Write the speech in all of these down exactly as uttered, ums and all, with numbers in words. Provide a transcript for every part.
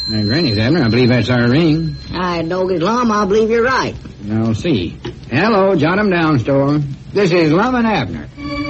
Uh, Granny's Abner, I believe that's our ring. I Doggy's Lum, I believe you're right. I'll see. Hello, Jot 'em Down store. This is Lum and Abner.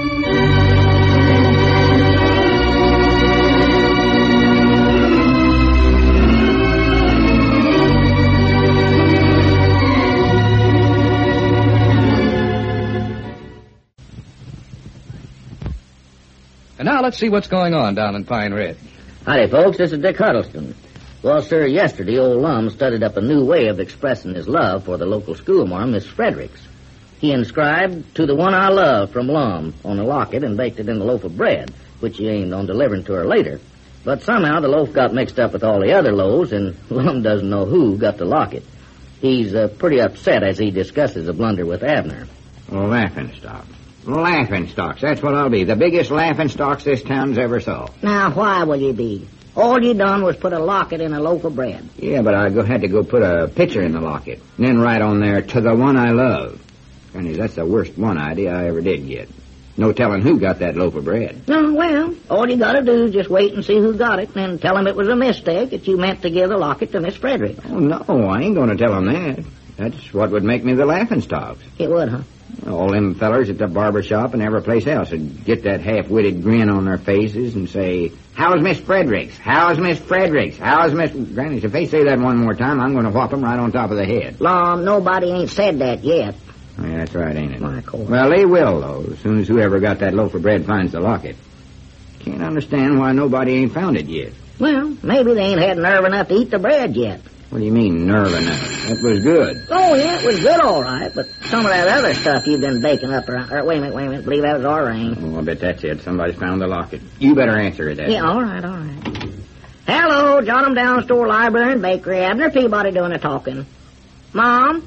And now let's see what's going on down in Pine Ridge. Howdy, folks. This is Dick Huddleston. Well, sir, yesterday old Lum studied up a new way of expressing his love for the local schoolmarm, Miss Fredericks. He inscribed, "To the one I love," from Lum on a locket and baked it in a loaf of bread, which he aimed on delivering to her later. But somehow the loaf got mixed up with all the other loaves, and Lum doesn't know who got the locket. He's uh, pretty upset as he discusses the blunder with Abner. Laughing stock. Laughing stocks. That's what I'll be. The biggest laughing stocks this town's ever saw. Now, why will you be? All you done was put a locket in a loaf of bread. Yeah, but I go, had to go put a picture in the locket. And then write on there, "To the one I love." Granny, that's the worst one idea I ever did get. No telling who got that loaf of bread. No, well, all you gotta do is just wait and see who got it, and then tell him it was a mistake that you meant to give the locket to Miss Frederick. Oh, no, I ain't gonna tell him that. That's what would make me the laughing stocks. It would, huh? All them fellers at the barber shop and every place else would get that half-witted grin on their faces and say, "How's Miss Fredericks? How's Miss Fredericks? How's Miss..." Granny, if they say that one more time, I'm going to whop them right on top of the head. Lum, nobody ain't said that yet. Yeah, that's right, ain't it? My course. Well, they will, though, as soon as whoever got that loaf of bread finds the locket. Can't understand why nobody ain't found it yet. Well, maybe they ain't had nerve enough to eat the bread yet. What do you mean, nerve enough? That was good. Oh, yeah, it was good, all right, but some of that other stuff you've been baking up around... Or, wait a minute, wait a minute, I believe that was our ring. Oh, I bet that's it. Somebody's found the locket. You better answer it, Abner. Yeah, all right, all right. Hello, Jot 'em Down store, library, and bakery. Abner Peabody doing the talking. Mom?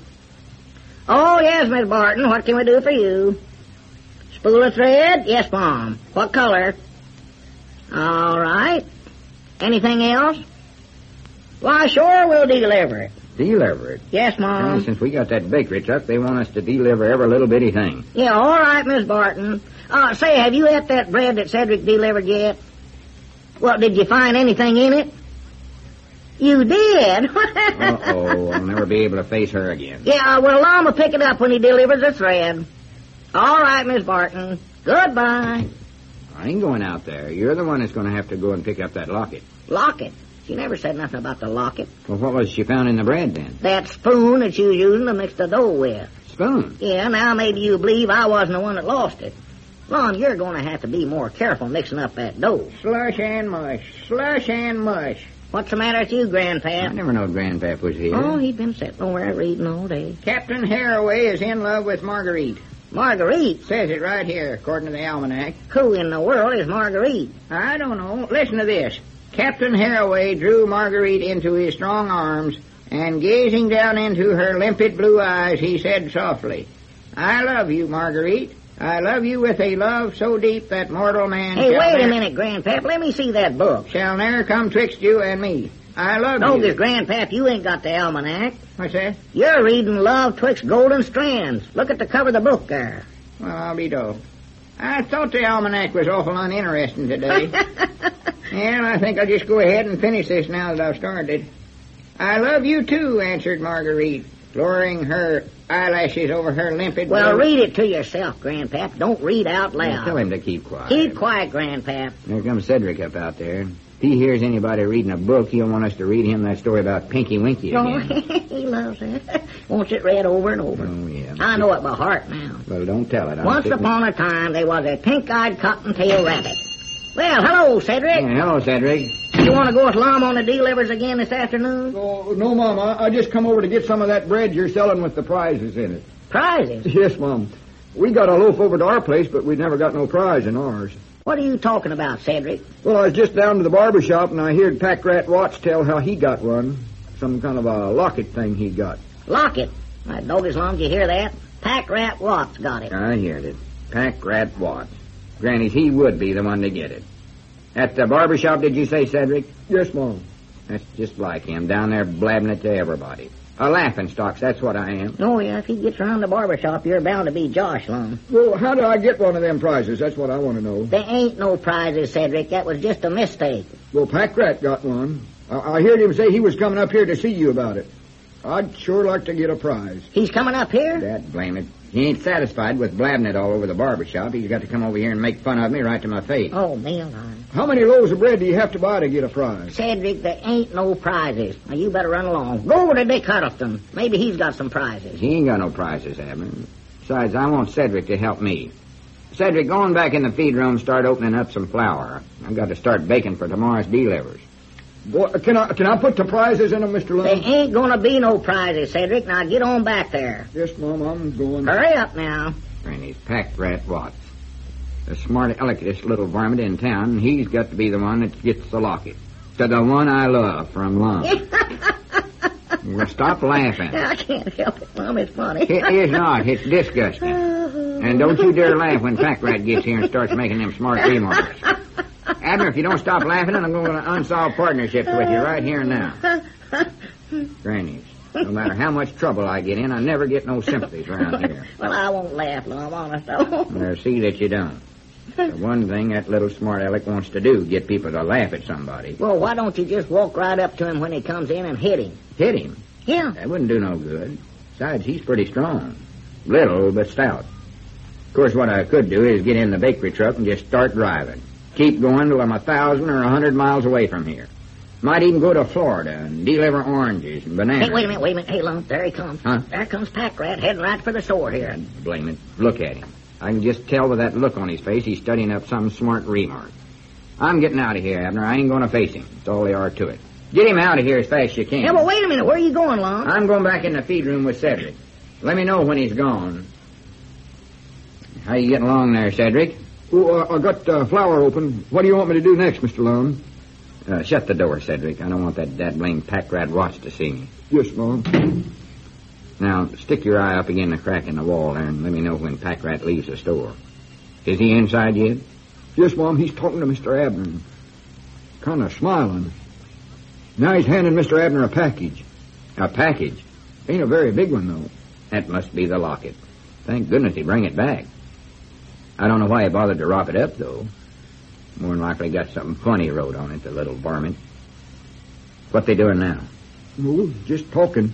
Oh, yes, Miss Barton, what can we do for you? Spool of thread? Yes, Mom. What color? All right. Anything else? Why, sure, we'll deliver it. Deliver it? Yes, Mom. Well, since we got that bakery truck, they want us to deliver every little bitty thing. Yeah, all right, Miss Barton. Uh, say, have you ate that bread that Cedric delivered yet? Well, did you find anything in it? You did? Uh-oh, I'll never be able to face her again. Yeah, well, Lum will pick it up when he delivers the thread. All right, Miss Barton. Goodbye. I ain't going out there. You're the one that's going to have to go and pick up that locket. Locket? She never said nothing about the locket. Well, what was she found in the bread, then? That spoon that she was using to mix the dough with. Spoon? Yeah, now maybe you believe I wasn't the one that lost it. Lum, you're going to have to be more careful mixing up that dough. Slush and mush. Slush and mush. What's the matter with you, Grandpap? I never knowed Grandpap was here. Oh, he's been sitting over there reading all day. Captain Haraway is in love with Marguerite. Marguerite? Says it right here, according to the almanac. Who in the world is Marguerite? I don't know. Listen to this. Captain Haraway drew Marguerite into his strong arms, and gazing down into her limpid blue eyes, he said softly, "I love you, Marguerite. I love you with a love so deep that mortal man Hey, shall wait ne'er, a minute, Grandpap. Let me see that book. shall ne'er come twixt you and me. I love No, you." this Grandpap, you ain't got the almanac. What's that? You're reading Love Twixt Golden Strands. Look at the cover of the book there. Well, I'll be dog. I thought the almanac was awful uninteresting today. And I think I'll just go ahead and finish this now that I've started. "I love you, too," answered Marguerite, lowering her eyelashes over her limpid... Well, blue- read it to yourself, Grandpap. Don't read out Now, loud. tell him to keep quiet. Keep quiet, Grandpap. There comes Cedric up out there. If he hears anybody reading a book, he'll want us to read him that story about Pinky Winky Oh, again. he loves it. Wants it read over and over. Oh, yeah. I know it by heart now. Well, don't tell it. I'm Once sitting- upon a time, there was a pink-eyed cottontail rabbit. Well, hello, Cedric. Yeah, hello, Cedric. You want to go with Lum on the delivers again this afternoon? Oh, no, Mom. I, I just come over to get some of that bread you're selling with the prizes in it. Prizes? Yes, Mom. We got a loaf over to our place, but we never got no prize in ours. What are you talking about, Cedric? Well, I was just down to the barber shop, and I heard Pack Rat Watts tell how he got one. Some kind of a locket thing he got. Locket. My dog, as long as you hear that. Pack Rat Watts got it. I heard it. Pack Rat Watts. Granny's, he would be the one to get it. At the barber shop, did you say, Cedric? Yes, Mom. That's just like him, down there blabbing it to everybody. A laughing stocks, that's what I am. Oh, yeah, if he gets around the barber shop, you're bound to be Josh Lum. Well, how do I get one of them prizes? That's what I want to know. There ain't no prizes, Cedric. That was just a mistake. Well, Pack Rat got one. I, I heard him say he was coming up here to see you about it. I'd sure like to get a prize. He's coming up here? Dad blame it. He ain't satisfied with blabbing it all over the barber shop. He's got to come over here and make fun of me right to my face. Oh, me alive. How many loaves of bread do you have to buy to get a prize? Cedric, there ain't no prizes. Now, you better run along. Go over to Dick Huddleston. Maybe he's got some prizes. He ain't got no prizes, Abner. Besides, I want Cedric to help me. Cedric, go on back in the feed room, start opening up some flour. I've got to start baking for tomorrow's delivers. Boy, can I can I put the prizes in them, Mister Lum? There ain't gonna be no prizes, Cedric. Now, get on back there. Yes, Mom, I'm going. Hurry up now. Granny's packed rat Watts. The smart aleckest little varmint in town, he's got to be the one that gets the locket. To the one I love from Lum. Well, stop laughing. I can't help it, Mom. It's funny. It is not. It's disgusting. And don't you dare laugh when Pack Rat gets here and starts making them smart remarks. Abner, if you don't stop laughing, I'm going to unsolve partnerships with you right here and now. Grannies, no matter how much trouble I get in, I never get no sympathies around here. Well, I won't laugh, Lum, honest. I won't. Well, see that you don't. The one thing that little smart aleck wants to do, get people to laugh at somebody. Well, why don't you just walk right up to him when he comes in and hit him? Hit him? Yeah. That wouldn't do no good. Besides, he's pretty strong. Little, but stout. Of course, what I could do is get in the bakery truck and just start driving. Keep going till I'm a thousand or a hundred miles away from here. Might even go to Florida and deliver oranges and bananas. Hey, wait a minute, wait a minute. Hey, Lum, there he comes. Huh? There comes Pack Rat heading right for the store here. God blame it. Look at him. I can just tell by that look on his face he's studying up some smart remark. I'm getting out of here, Abner. I ain't going to face him. That's all there are to it. Get him out of here as fast as you can. Yeah, well, wait a minute. Where are you going, Lum? I'm going back in the feed room with Cedric. Let me know when he's gone. How you getting along there, Cedric? Oh, uh, I got uh, flour open. What do you want me to do next, Mister Lum? Uh, shut the door, Cedric. I don't want that dad-blamed pack rat Watts to see me. Yes, Mom. Now, stick your eye up again the crack in the wall there and let me know when Pack Rat leaves the store. Is he inside yet? Yes, Mom. He's talking to Mister Abner. Kind of smiling. Now he's handing Mister Abner a package. A package? Ain't a very big one, though. That must be the locket. Thank goodness he bring it back. I don't know why he bothered to wrap it up, though. More than likely got something funny wrote on it, the little varmint. What they doing now? Oh, just talking.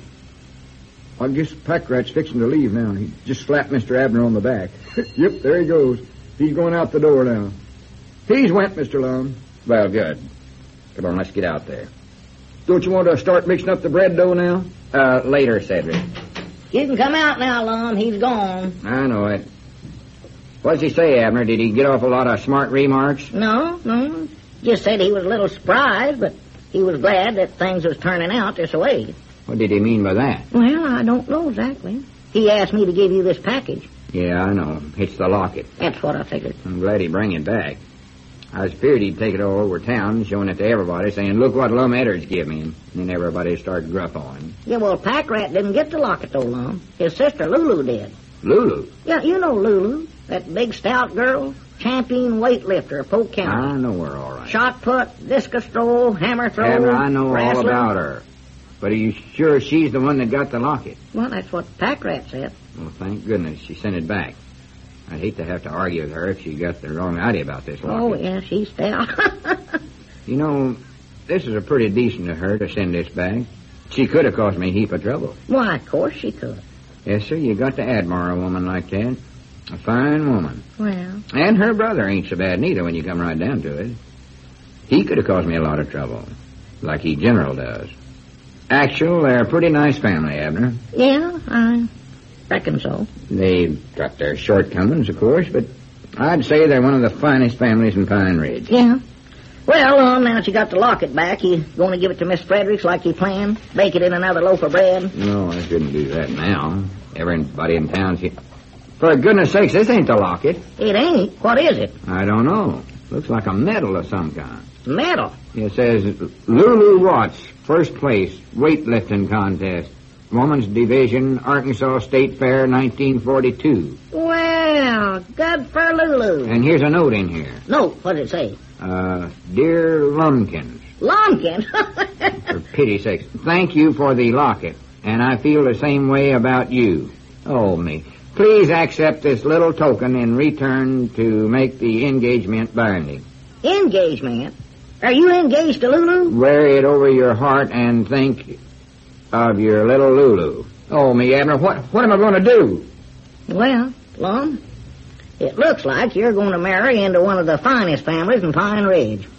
I guess Pack Rat's fixing to leave now. He just slapped Mister Abner on the back. Yep, there he goes. He's going out the door now. He's went, Mister Lum. Well, good. Come on, let's get out there. Don't you want to start mixing up the bread dough now? Uh, later, Cedric. You can come out now, Lum. He's gone. I know it. What does he say, Abner? Did he get off a lot of smart remarks? No, no. Just said he was a little surprised, but he was glad that things was turning out this way. What did he mean by that? Well, I don't know exactly. He asked me to give you this package. Yeah, I know. It's the locket. That's what I figured. I'm glad he bring it back. I was feared he'd take it all over town, showing it to everybody, saying, look what Lum Eddard's give me. And then everybody started gruff on him. Yeah, well, Pack Rat didn't get the locket, though, Lum. His sister, Lulu, did. Lulu? Yeah, you know Lulu. That big, stout girl. Champion weightlifter of Polk County. I know her, all right. Shot put, discus throw, hammer throw. Abner, I know wrestler. all about her. But are you sure she's the one that got the locket? Well, that's what Pack Rat said. Well, thank goodness she sent it back. I'd hate to have to argue with her if she got the wrong idea about this locket. Oh, yeah, she's stout. You know, this is a pretty decent of her to send this back. She could have caused me a heap of trouble. Why, of course she could. Yes, sir, you got to admire a woman like that. A fine woman. Well. And her brother ain't so bad neither when you come right down to it. He could have caused me a lot of trouble, like he general does. Actual, they're a pretty nice family, Abner. Yeah, I reckon so. They've got their shortcomings, of course, but I'd say they're one of the finest families in Pine Ridge. Yeah. Well, um, now that you got the locket back, you going to give it to Miss Fredericks like you planned? Bake it in another loaf of bread? No, I shouldn't do that now. Everybody in town's here. For goodness sakes, this ain't the locket. It ain't. What is it? I don't know. Looks like a medal of some kind. Medal? It says, Lulu Watts, first place, weightlifting contest. Women's Division, Arkansas State Fair, nineteen forty-two. Well, good for Lulu. And here's a note in here. No, what did it say? Uh, Dear Lumpkins. Lumpkins? For pity's sake, thank you for the locket, and I feel the same way about you. Oh, me. Please accept this little token in return to make the engagement binding. Engagement? Are you engaged to Lulu? Wear it over your heart and think of your little Lulu. Oh, me, Abner, what, what am I going to do? Well, Lum, it looks like you're going to marry into one of the finest families in Pine Ridge.